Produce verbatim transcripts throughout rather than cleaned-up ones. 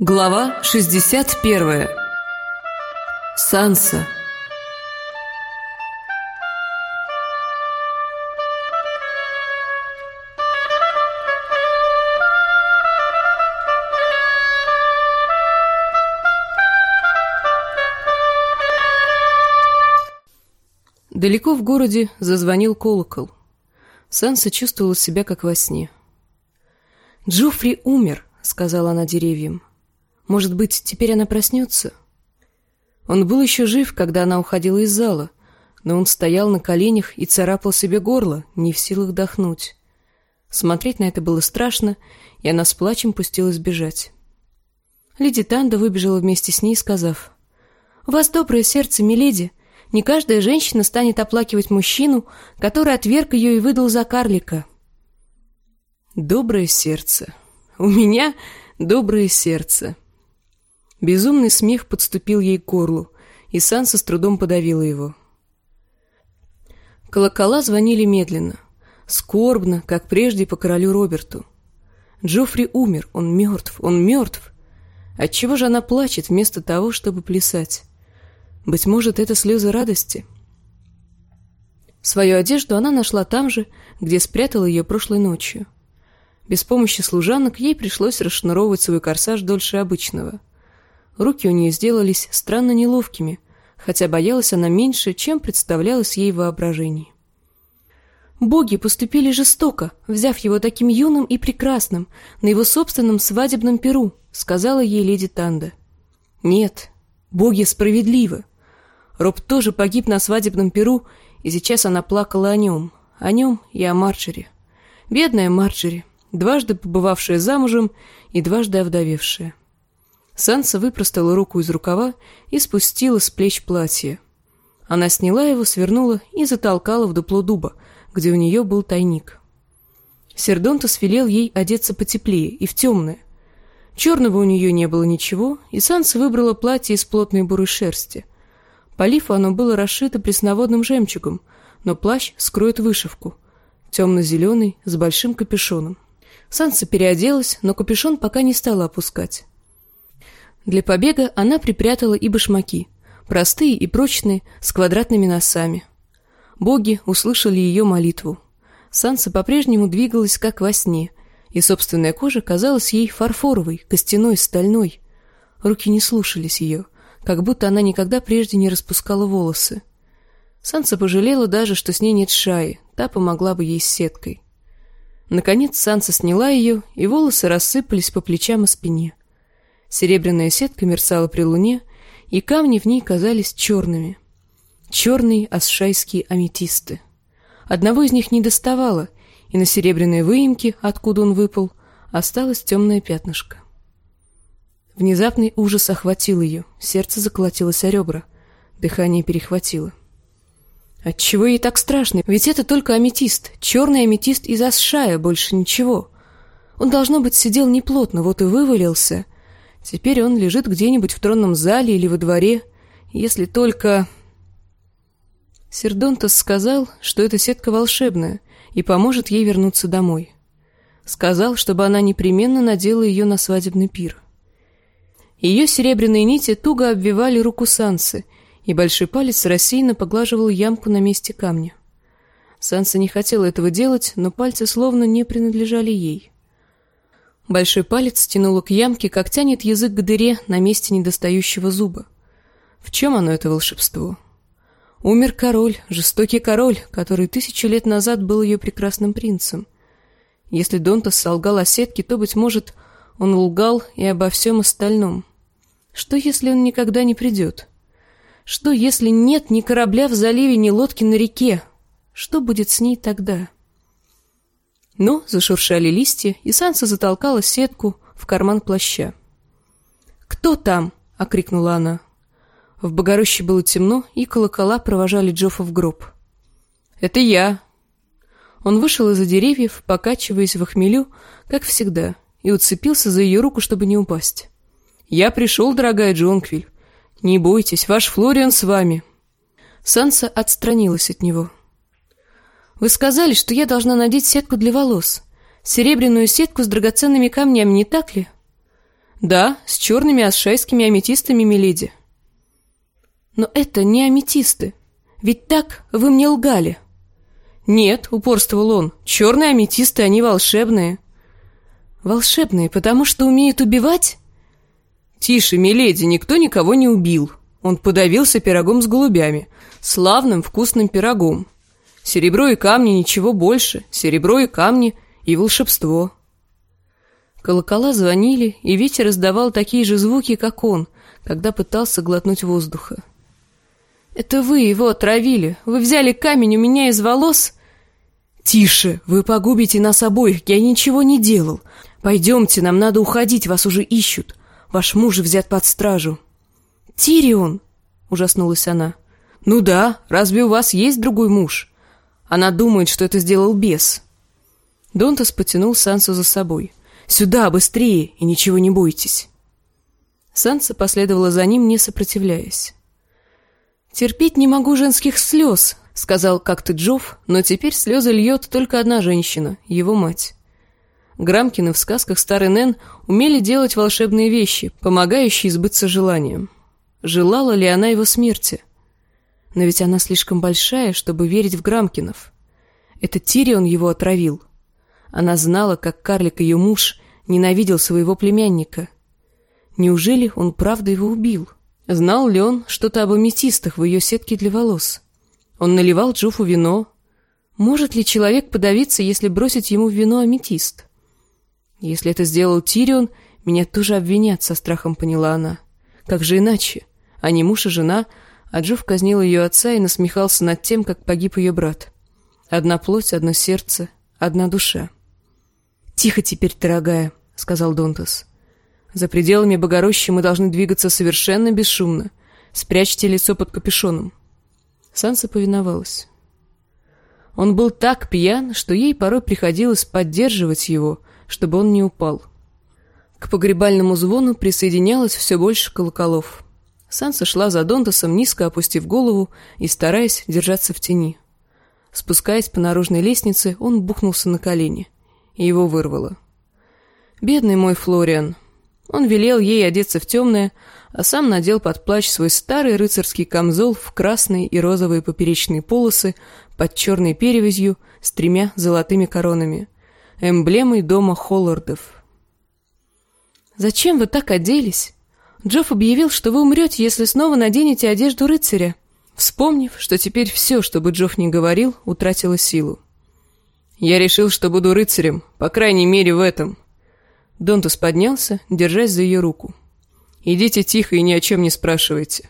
Глава шестьдесят первая. Санса. Далеко в городе зазвонил колокол. Санса чувствовала себя как во сне. «Джоффри умер», — сказала она деревьям. «Может быть, теперь она проснется?» Он был еще жив, когда она уходила из зала, но он стоял на коленях и царапал себе горло, не в силах вдохнуть. Смотреть на это было страшно, и она с плачем пустилась бежать. Леди Танда выбежала вместе с ней, сказав: «У вас доброе сердце, миледи. Не каждая женщина станет оплакивать мужчину, который отверг ее и выдал за карлика». «Доброе сердце. У меня доброе сердце». Безумный смех подступил ей к горлу, и Санса с трудом подавила его. Колокола звонили медленно, скорбно, как прежде по королю Роберту. Джоффри умер, он мертв, он мертв. Отчего же она плачет вместо того, чтобы плясать? Быть может, это слезы радости? Свою одежду она нашла там же, где спрятала ее прошлой ночью. Без помощи служанок ей пришлось расшнуровывать свой корсаж дольше обычного. Руки у нее сделались странно неловкими, хотя боялась она меньше, чем представлялось ей в воображении. «Боги поступили жестоко, взяв его таким юным и прекрасным на его собственном свадебном пиру», — сказала ей леди Танда. «Нет, боги справедливы. Роб тоже погиб на свадебном пиру, и сейчас она плакала о нем, о нем и о Марджери. Бедная Марджери, дважды побывавшая замужем и дважды овдовевшая». Санса выпростала руку из рукава и спустила с плеч платье. Она сняла его, свернула и затолкала в дупло дуба, где у нее был тайник. Сердонтес велел ей одеться потеплее и в темное. Черного у нее не было ничего, и Санса выбрала платье из плотной бурой шерсти. По лифу оно было расшито пресноводным жемчугом, но плащ скроет вышивку, темно-зеленый, с большим капюшоном. Санса переоделась, но капюшон пока не стала опускать. Для побега она припрятала и башмаки, простые и прочные, с квадратными носами. Боги услышали ее молитву. Санса по-прежнему двигалась, как во сне, и собственная кожа казалась ей фарфоровой, костяной, стальной. Руки не слушались ее, как будто она никогда прежде не распускала волосы. Санса пожалела даже, что с ней нет Шаи, та помогла бы ей с сеткой. Наконец Санса сняла ее, и волосы рассыпались по плечам и спине. Серебряная сетка мерцала при луне, и камни в ней казались черными. Черные асшайские аметисты. Одного из них не доставало, и на серебряной выемке, откуда он выпал, осталось темное пятнышко. Внезапный ужас охватил ее, сердце заколотилось о ребра, дыхание перехватило. Отчего ей так страшно? Ведь это только аметист, черный аметист из Асшая, больше ничего. Он, должно быть, сидел неплотно, вот и вывалился. Теперь он лежит где-нибудь в тронном зале или во дворе, если только... Сердонтес сказал, что эта сетка волшебная и поможет ей вернуться домой. Сказал, чтобы она непременно надела ее на свадебный пир. Ее серебряные нити туго обвивали руку Сансы, и большой палец рассеянно поглаживал ямку на месте камня. Санса не хотела этого делать, но пальцы словно не принадлежали ей. Большой палец тянуло к ямке, как тянет язык к дыре на месте недостающего зуба. В чем оно, это волшебство? Умер король, жестокий король, который тысячу лет назад был ее прекрасным принцем. Если Донтас солгал о сетке, то, быть может, он лгал и обо всем остальном. Что, если он никогда не придет? Что, если нет ни корабля в заливе, ни лодки на реке? Что будет с ней тогда? Но зашуршали листья, и Санса затолкала сетку в карман плаща. «Кто там?» — окрикнула она. В Богороще было темно, и колокола провожали Джоффа в гроб. «Это я!» Он вышел из-за деревьев, покачиваясь в охмелю, как всегда, и уцепился за ее руку, чтобы не упасть. «Я пришел, дорогая Джонквиль. Не бойтесь, ваш Флориан с вами». Санса отстранилась от него. «Вы сказали, что я должна надеть сетку для волос. Серебряную сетку с драгоценными камнями, не так ли?» «Да, с черными асшайскими аметистами, миледи». «Но это не аметисты. Ведь так вы мне лгали». «Нет», — упорствовал он, — «черные аметисты, они волшебные». «Волшебные, потому что умеют убивать?» «Тише, миледи, никто никого не убил. Он подавился пирогом с голубями, славным вкусным пирогом. Серебро и камни, ничего больше, серебро и камни и волшебство». Колокола звонили, и ветер издавал такие же звуки, как он, когда пытался глотнуть воздуха. «Это вы его отравили, вы взяли камень у меня из волос?» «Тише, вы погубите нас обоих, я ничего не делал. Пойдемте, нам надо уходить, вас уже ищут. Ваш муж взят под стражу». «Тирион!» — ужаснулась она. «Ну да, разве у вас есть другой муж?» Она думает, что это сделал бес. Донтас потянул Сансу за собой. «Сюда, быстрее, и ничего не бойтесь». Санса последовала за ним, не сопротивляясь. «Терпеть не могу женских слез», — сказал как-то Джофф, но теперь слезы льет только одна женщина, его мать. Грамкины в сказках старой Нэн умели делать волшебные вещи, помогающие сбыться желаниям. Желала ли она его смерти? Но ведь она слишком большая, чтобы верить в Грамкинов. Это Тирион его отравил. Она знала, как карлик, ее муж, ненавидел своего племянника. Неужели он правда его убил? Знал ли он что-то об аметистах в ее сетке для волос? Он наливал Джоффу вино. Может ли человек подавиться, если бросить ему в вино аметист? Если это сделал Тирион, меня тоже обвинят, со страхом поняла она. Как же иначе? Они муж и жена, а Джофф казнил ее отца и насмехался над тем, как погиб ее брат. Одна плоть, одно сердце, одна душа. «Тихо теперь, дорогая», — сказал Донтас. «За пределами Богорощи мы должны двигаться совершенно бесшумно. Спрячьте лицо под капюшоном». Санса повиновалась. Он был так пьян, что ей порой приходилось поддерживать его, чтобы он не упал. К погребальному звону присоединялось все больше колоколов. Санса шла за Донтасом, низко опустив голову и стараясь держаться в тени. Спускаясь по наружной лестнице, он бухнулся на колени, и его вырвало. «Бедный мой Флориан!» Он велел ей одеться в темное, а сам надел под плащ свой старый рыцарский камзол в красные и розовые поперечные полосы под черной перевязью с тремя золотыми коронами, эмблемой дома Холлардов. «Зачем вы так оделись? Джофф объявил, что вы умрете, если снова наденете одежду рыцаря», вспомнив, что теперь все, что бы Джофф ни говорил, утратило силу. «Я решил, что буду рыцарем, по крайней мере в этом». Донтас поднялся, держась за ее руку. «Идите тихо и ни о чем не спрашивайте».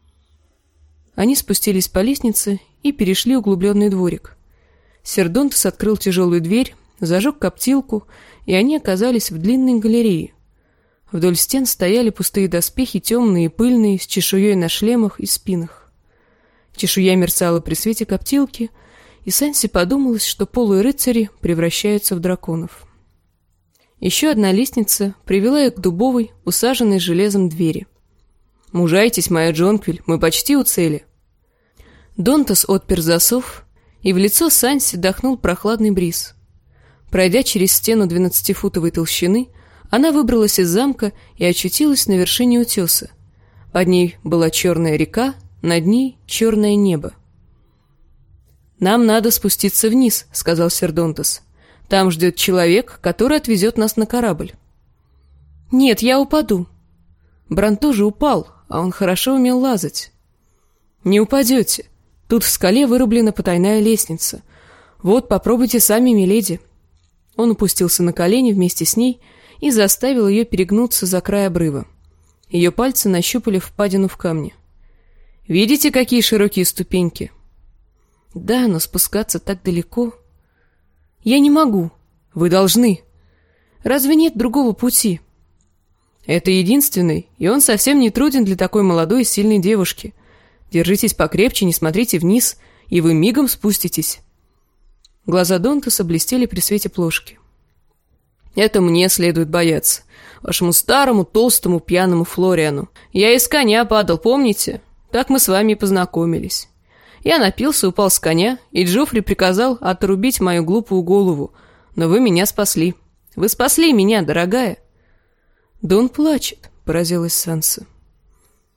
Они спустились по лестнице и перешли углубленный дворик. Сэр Донтас открыл тяжелую дверь, зажег коптилку, и они оказались в длинной галерее. Вдоль стен стояли пустые доспехи, темные и пыльные, с чешуей на шлемах и спинах. Чешуя мерцала при свете коптилки, и Сансе подумалось, что полые рыцари превращаются в драконов. Еще одна лестница привела их к дубовой, усаженной железом двери. «Мужайтесь, моя Джонквиль, мы почти у цели». Донтас отпер засов, и в лицо Сансе дохнул прохладный бриз. Пройдя через стену двенадцатифутовой толщины, она выбралась из замка и очутилась на вершине утеса. Под ней была черная река, над ней черное небо. «Нам надо спуститься вниз», — сказал сэр Донтас. «Там ждет человек, который отвезет нас на корабль». «Нет, я упаду». Бран тоже упал, а он хорошо умел лазать. «Не упадете. Тут в скале вырублена потайная лестница. Вот, попробуйте сами, миледи». Он опустился на колени вместе с ней и заставил ее перегнуться за край обрыва. Ее пальцы нащупали впадину в камне. «Видите, какие широкие ступеньки?» «Да, но спускаться так далеко...» «Я не могу». «Вы должны». «Разве нет другого пути?» «Это единственный, и он совсем не труден для такой молодой и сильной девушки. Держитесь покрепче, не смотрите вниз, и вы мигом спуститесь». Глаза Донтаса блестели при свете плошки. «Это мне следует бояться. Вашему старому, толстому, пьяному Флориану. Я из коня падал, помните? Так мы с вами и познакомились. Я напился, упал с коня, и Джоффри приказал отрубить мою глупую голову, но вы меня спасли. Вы спасли меня, дорогая». «Да он плачет», — поразилась Санса.